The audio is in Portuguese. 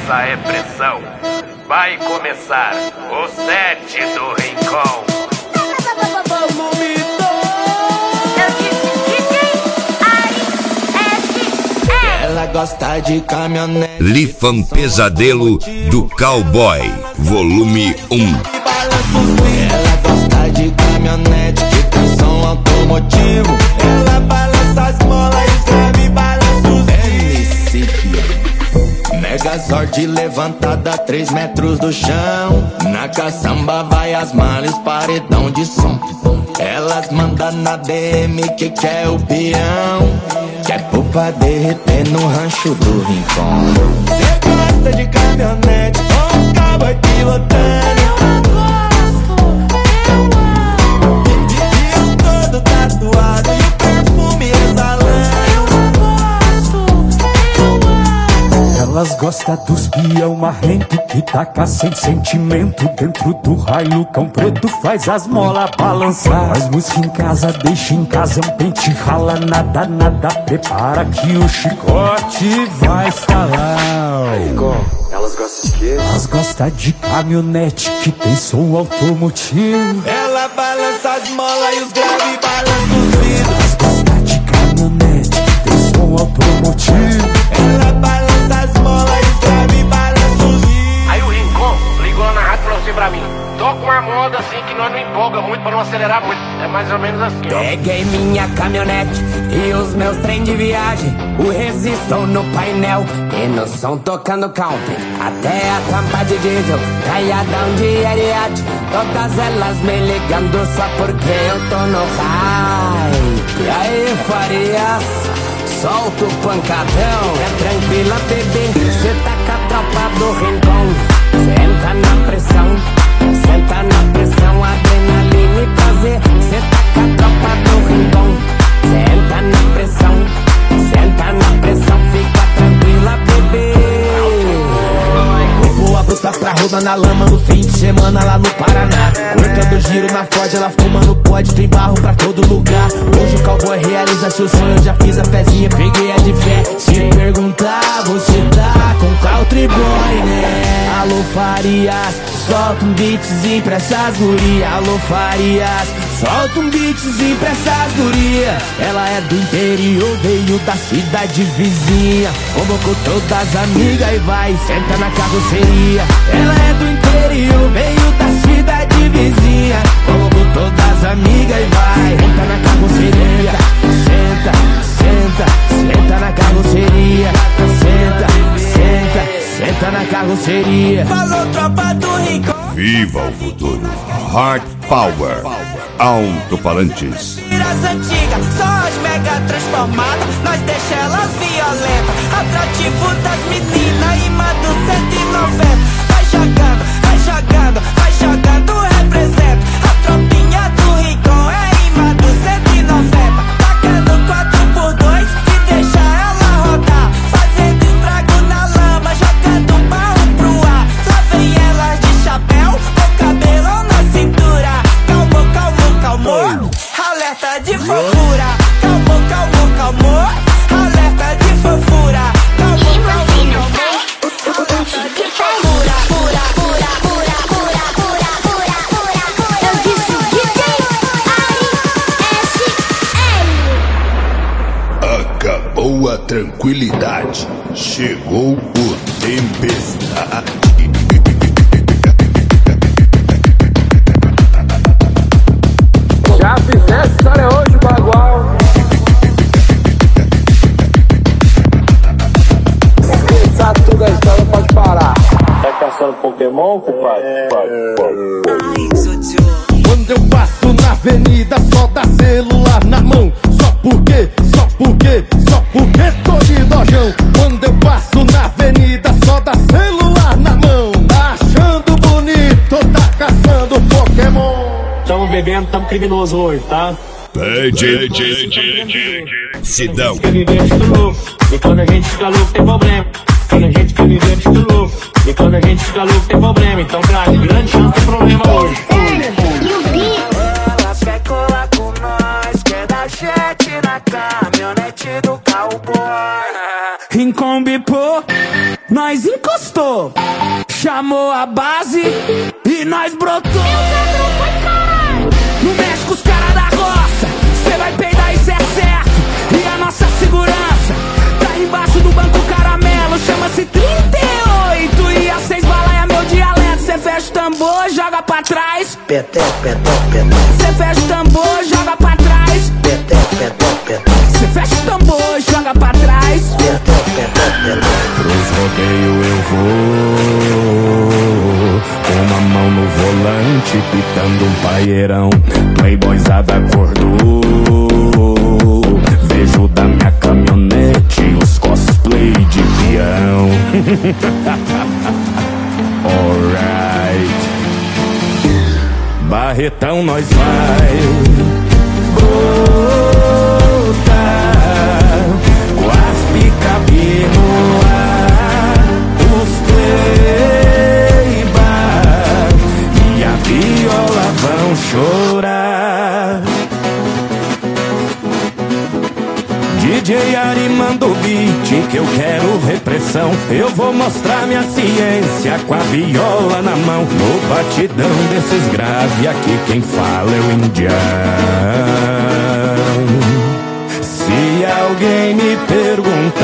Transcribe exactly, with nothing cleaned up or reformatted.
essa é pressão. Vai começar o set do Rincon. Ela gosta de caminhonete. Lifan Pesadelo do Cowboy, volume um. Ela gosta de caminhonete que tem som automotivo. Ela balança as molas e escreve e balança os M C P. Megazord levantada a três metros do chão. Na caçamba vai as malhas, paredão de som. Elas mandam na D M que quer o peão. Quer pôr pra derreter no rancho do Rincon. Cê gosta de caminhonete com o cowboy pilotando. E eu todo tatuado e o perfume exalando. Elas gostam dos peão marrento que taca sem sentimento dentro do raio. Cão preto faz as molas balançar. Faz música em casa, deixa em casa, é um pente rala. Nada, nada, prepara que o chicote vai estalar. Elas gostam de quê? Elas gostam de caminhonete que tem som automotivo. Ela balança as molas e os graves e balança os vidros. Elas gostam de caminhonete que tem som automotivo. Ela balança as molas e os graves e balança os vidros. Aí o Rincon ligou na rádio e falou assim pra mim: toca uma moda assim que nós não empolga muito pra não acelerar muito. É mais ou menos assim, ó. Peguei minha caminhonete e os meus trem de viagem. O resistor no painel e no som tocando country. Até a tampa de diesel, caiadão de Ariete. Todas elas me ligando só porque eu tô no high. E aí, Farias, solta o pancadão. É tranquila, bebê, cê tá com a tropa do Rincon. Senta na pressão, senta na pressão, adrenalina e prazer. Cê tá com a tropa do Rincon. Senta na pressão, senta na pressão, fica tranquila, bebê. Boa bruta pra roda na lama no fim de semana lá no Paraná. Cortando giro na Ford, ela fumando pode, tem barro pra todo lugar. Hoje o cowboy realiza seu sonho, eu já fiz a fezinha, peguei a de fé. Se perguntar, você tá com country boy, né? Alô Farias, solta um beatzinho pra essas gurias. Alô Farias, solta um beatzinho pra essas gurias. Ela é do interior, veio da cidade vizinha. Convocou todas as amigas e vai, senta na carroceria. Ela é do interior, veio da cidade vizinha. Convocou todas as amigas e vai, senta na carroceria. Senta, senta, senta na carroceria. Senta, senta, senta na carroceria. Falou tropa do Rincon. Viva o futuro. Heart Power. Alto-falantes. As antigas, só as mega transformadas. Nós deixa elas violentas. Atrativo das meninas, imã do cento e noventa. Vai jogando, vai jogando, vai jogando, representa. A tropinha do Rincon é imã do cento e noventa. Tacando quatro por dois e deixa ela rodar. Fazendo estrago na lama, jogando barro pro ar. Lá vem elas de chapéu, com cabelão na cintura. Calmou, calmou, calmou, alerta de fofura. Calmou, calmou, calmou, alerta de fofura. Calmou, calmou, calmou, alerta de fofura. Pura, pura, pura, pura, pura, pura, pura, pura. Eu disse D J Ari S L. Acabou a tranquilidade. Chegou o tempestade. Já fizesse história hoje, bagual. Quem sabe tudo a história pode parar. Tá caçando Pokémon, compadre? Quando eu passo na avenida só dá celular na mão. Só porque, só porque, só porque tô de dojão. Quando eu passo na avenida só dá celular na mão. Tá achando bonito, tá caçando Pokémon. Tamo bebendo, tamo criminoso hoje, tá? Pede, Sidão. Quer viver de louco, e quando a gente fica louco tem problema. Quando a gente quer viver de louco, e quando a gente fica louco tem problema. Então, grande, grande chance tem problema hoje. Ela quer colar com nós, quer dar jet na caminhonete do cowboy. Rincon Bipô, nós encostou. Chamou a base e nós brotou. Não mexe com os caras da roça, cê vai peidar, isso é certo. E a nossa segurança tá embaixo do banco caramelo. Chama-se trinta e oito e a seis bala é meu dialeto. Cê fecha o tambor, joga pra trás. Petec, petec, petec. Cê fecha o tambor, joga pra trás. Petec, petec, petec. Cê fecha o tambor, joga pra trás. Petec, petec, petec. Pros rodeios eu vou, com uma mão no volante, pitando um paeirão. Playboyzada acordou, vejo da minha caminhonete os cosplay de peão. Alright, Barretão nós vai brotar, com as picape no ar, os playbar e a viola vão chorar. D J Ari manda o beat que eu quero repressão. Eu vou mostrar minha ciência com a viola na mão. No batidão desses grave aqui quem fala é o indiano. Se alguém me perguntar